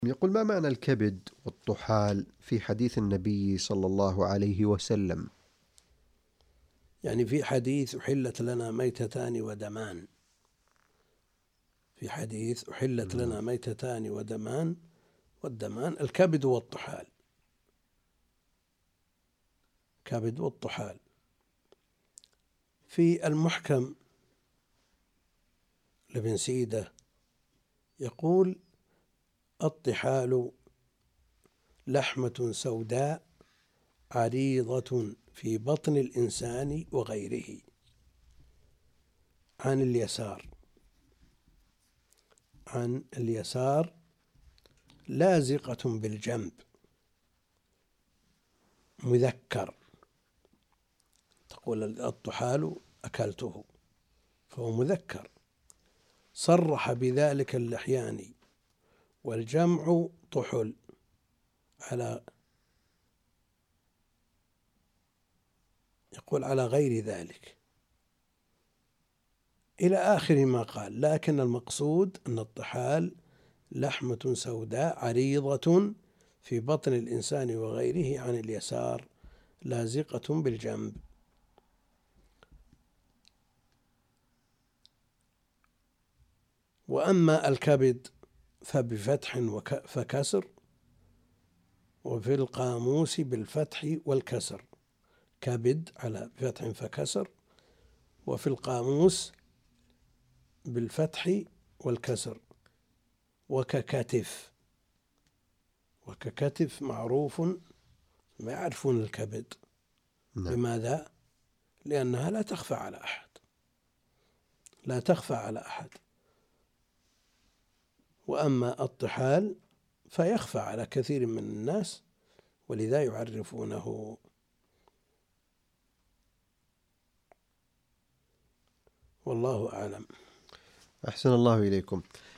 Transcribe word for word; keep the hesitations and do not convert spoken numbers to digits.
يقول: ما معنى الكبد والطحال في حديث النبي صلى الله عليه وسلم؟ يعني في حديث أحلت لنا ميتتان ودمان في حديث أحلت لنا ميتتان ودمان والدمان الكبد والطحال كبد والطحال. في المحكم لابن سيدة يقول: الطحال لحمة سوداء عريضة في بطن الإنسان وغيره عن اليسار عن اليسار لازقة بالجنب مذكر. تقول الطحال أكلته فهو مذكر. صرح بذلك اللحياني والجمع طحل على يقول على غير ذلك إلى آخر ما قال، لكن المقصود أن الطحال لحمة سوداء عريضة في بطن الإنسان وغيره عن اليسار لازقة بالجنب. وأما الكبد فبفتح فكسر، وفي القاموس بالفتح والكسر. كبد على فتح فكسر، وفي القاموس بالفتح والكسر. وككتف وككتف معروف، ما يعرفون الكبد. نعم. لماذا؟ لأنها لا تخفى على أحد لا تخفى على أحد وأما الطحال فيخفى على كثير من الناس، ولذا يعرفونه. والله أعلم. أحسن الله إليكم.